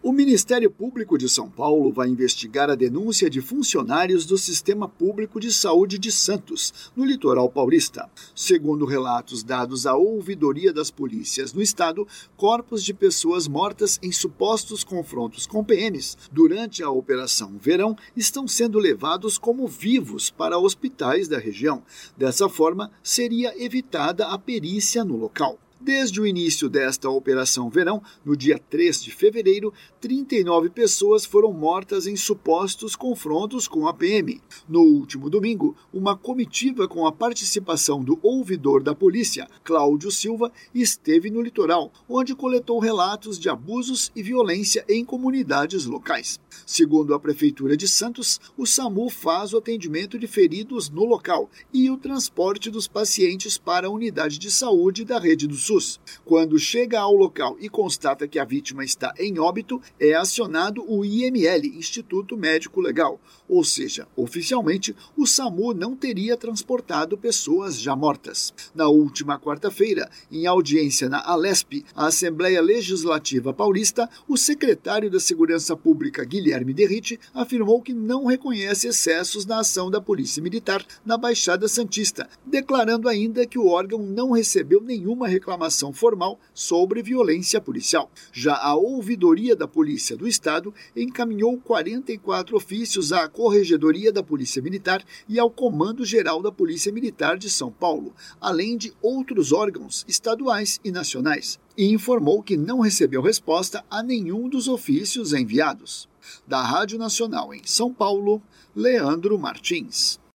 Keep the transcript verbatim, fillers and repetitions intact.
O Ministério Público de São Paulo vai investigar a denúncia de funcionários do Sistema Público de Saúde de Santos, no litoral paulista. Segundo relatos dados à ouvidoria das polícias no estado, corpos de pessoas mortas em supostos confrontos com P Ms durante a Operação Verão estão sendo levados como vivos para hospitais da região. Dessa forma, seria evitada a perícia no local. Desde o início desta Operação Verão, no dia três de fevereiro, trinta e nove pessoas foram mortas em supostos confrontos com a P M. No último domingo, uma comitiva com a participação do ouvidor da polícia, Cláudio Silva, esteve no litoral, onde coletou relatos de abusos e violência em comunidades locais. Segundo a Prefeitura de Santos, o SAMU faz o atendimento de feridos no local e o transporte dos pacientes para a unidade de saúde da rede do SUS. Quando chega ao local e constata que a vítima está em óbito, é acionado o I M L, Instituto Médico Legal, ou seja, oficialmente, o SAMU não teria transportado pessoas já mortas. Na última quarta-feira, em audiência na Alesp, a Assembleia Legislativa Paulista, o secretário da Segurança Pública, Guilherme Derrite, afirmou que não reconhece excessos na ação da Polícia Militar na Baixada Santista, declarando ainda que o órgão não recebeu nenhuma reclamação formal sobre violência policial. Já a ouvidoria da Polícia do Estado encaminhou quarenta e quatro ofícios à Corregedoria da Polícia Militar e ao Comando Geral da Polícia Militar de São Paulo, além de outros órgãos estaduais e nacionais, e informou que não recebeu resposta a nenhum dos ofícios enviados. Da Rádio Nacional em São Paulo, Leandro Martins.